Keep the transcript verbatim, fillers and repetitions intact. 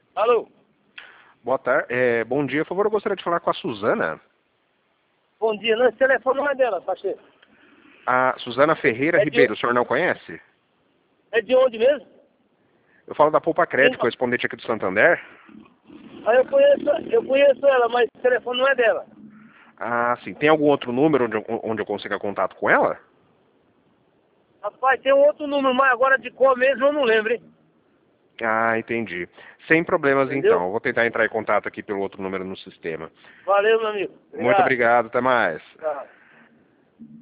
Alô? Boa tarde. É, bom dia, por favor, eu gostaria de falar com a Suzana. Bom dia. Não, esse telefone não é dela, parceiro. A Suzana Ferreira É Ribeiro, de, o senhor não conhece? é de onde mesmo? Eu falo da Poupa Quem Crédito, não? correspondente aqui do Santander. Ah, eu conheço, eu conheço ela, mas o telefone não é dela. Ah, sim. Tem algum outro número onde eu, onde eu consiga contato com ela? Rapaz, tem um outro número, mas agora de qual mesmo eu não lembro, hein? Ah, entendi. Sem problemas, então. Entendeu? Eu vou tentar entrar em contato aqui pelo outro número no sistema. Valeu, meu amigo. Muito Obrigado. obrigado, até mais. Tchau.